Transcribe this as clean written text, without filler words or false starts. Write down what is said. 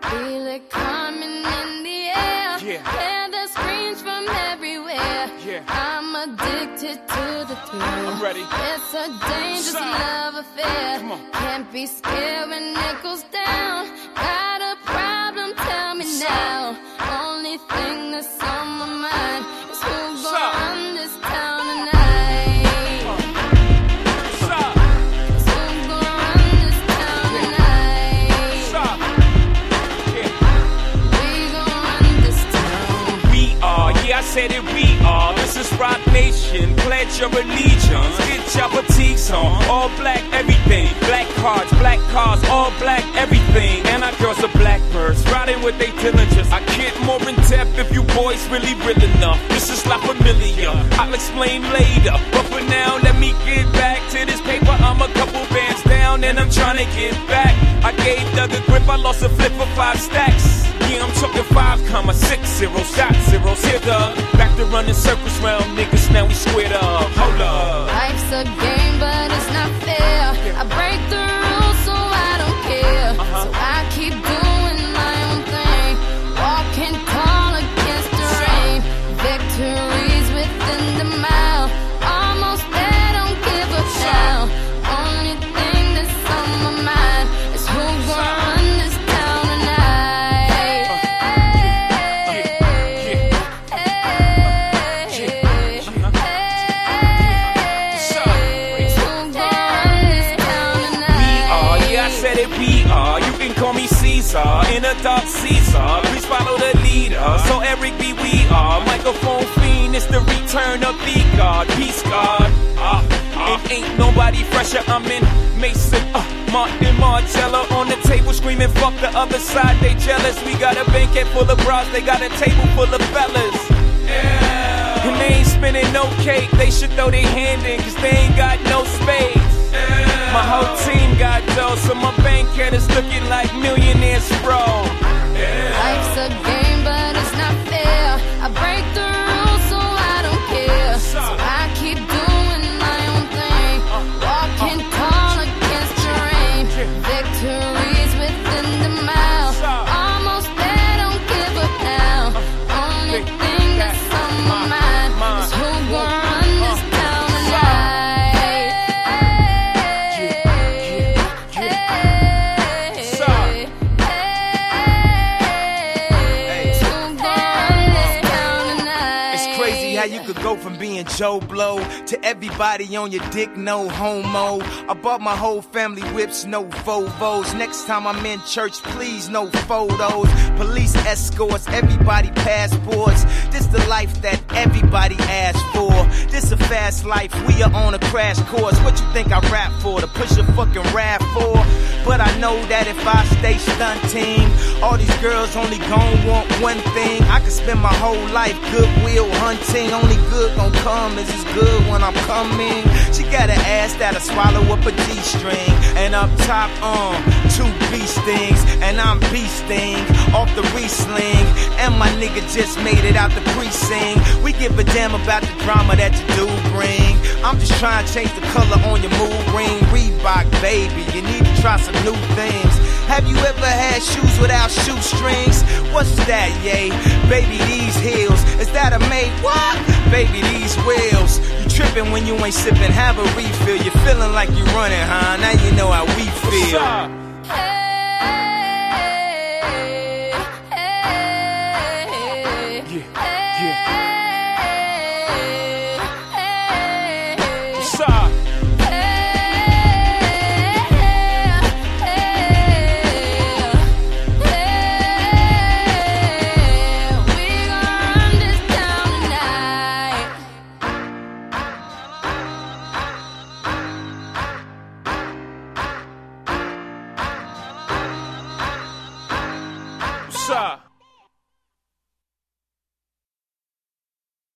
Feel it coming in the air. Hear the screams from everywhere. I'm addicted to the thrill. I'm ready. It's a dangerous love affair. Can't be scared when it goes down. Got a problem? Tell me now. Only thing that's on my mind is who's gonna run this town tonight. I said it, we are. This is Rock Nation. Pledge your allegiance. Get your fatigues on. All black everything. Black cars, all black everything. And our girls are blackbirds, riding with they diligence. I get more in depth if you boys really real enough. This is La Familia. I'll explain later. But for now, let me get back to this paper. I'm a couple bands down and I'm trying to get back. I gave Doug a grip, I lost a flip for 5 stacks. Yeah, I'm talking 5,60 shot zeros. Here back to running circles round niggas, now we squared up. Hold up. Life's a game, but it's not fair. I break the rules, so I don't care. So I keep doing my own thing. Walking tall against the rain. Victories within the mile. Almost there, don't give up now. Only thing that's on my mind is who's gonna run this town tonight. We are, you can call me Caesar, in a dark Caesar, please follow the leader, so Eric B. we are, microphone fiend, it's the return of the God, peace God, it ain't nobody fresher, I'm in Mason, Martin Margiela on the table screaming, fuck the other side, they jealous, we got a banquet full of bras, they got a table full of fellas, and they ain't spinning no cake, they should throw their hand in, cause they ain't got no spades. My whole team got dough, so my bank account is looking like millionaires, bro. Life's a game, but it's not fair. I break the rules, so I don't care. So I keep doing my own thing. Walking tall against the rain. Victories within the mile. Almost there, don't give up now. Only thing that's on my mind is who's gonna run this town tonight. You could go from being Joe Blow to everybody on your dick, no homo. I bought my whole family whips, no Volvos. Next time I'm in church, please, no photos. Police escorts, everybody passports. This the life that everybody asks for. This a fast life, we are on a crash course. What you think I rap for? To push a fucking rap for? But I know that if I stay stunting, all these girls only gon' want one thing. I could spend my whole life goodwill hunting. Only good gon' come is as good when I'm coming. She got an ass that'll swallow up a G-string. And up top, 2 bee stings. And I'm beasting off the re-sling. And my nigga just made it out the precinct. We give a damn about the drama that you do bring. I'm just trying to change the color on your mood ring. Reebok, baby, you need to try some new things. Have you ever had shoes without shoestrings? What's that, yay? Baby, these heels, is that a made what? Baby, these wheels. You tripping when you ain't sipping, have a refill. You feeling like you running, huh? Now you know how we feel. Sir.